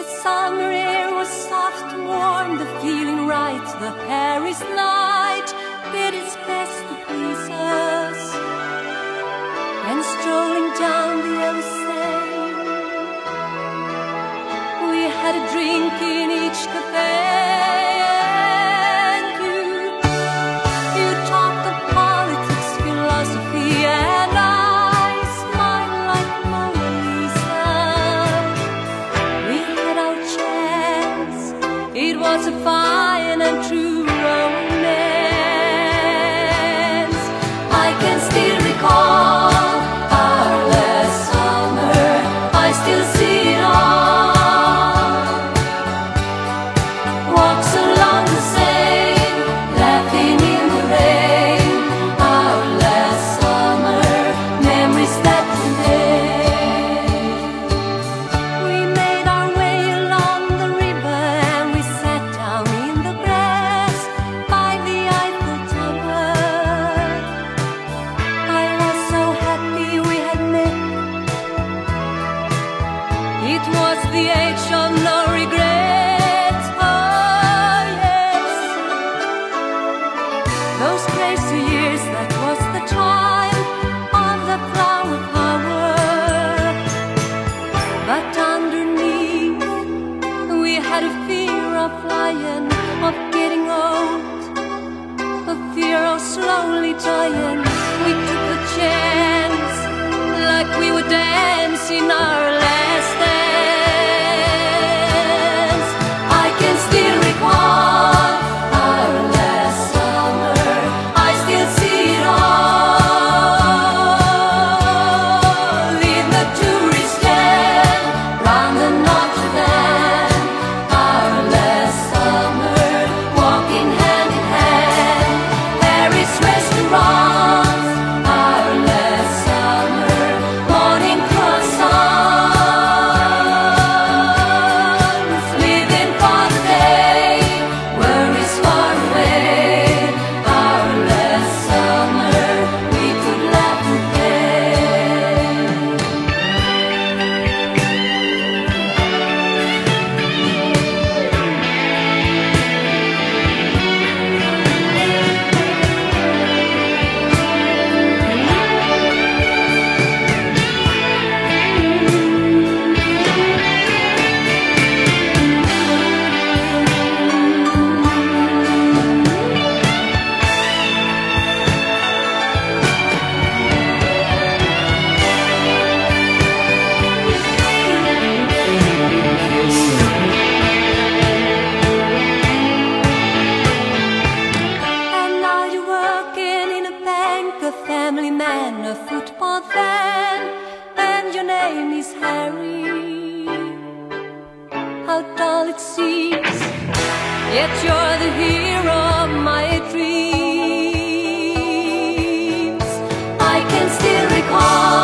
summer air was soft and warm, the feeling right, the Paris night did its best to please us. And strolling down the Elysee, we had a drink in each cafe. And you talked of politics, philosophy, and I smiled like Mona Lisa. We had our chance, it was a fine and true romance. I can still recall our last summer, I still see it all. Walks along the Seine, laughing in the rain. Our last summer, memories that remain. We made our way along the river and we sat down in the grass by the Eiffel Tower. I was so happy we had met. It was the age of no regrets. Oh yes, those crazy years, that was the time of the flower power. But underneath, we had a fear of flying, of getting old, a fear of slowly dying. We took the chance, like we would dance in our last dance. I can still recall our last summer, I still see it all. In the tourist stand, round the Notre Dame. Our last summer, walking hand in hand. Paris restaurants. Our last summer, morning croissants. Living for the day, worries far away. Our last summer, we could laugh and play. And now you're working in a bank, a family man, a football fan, and your name is Harry. How dull it seems, yet you're the hero of my dreams. I can still recall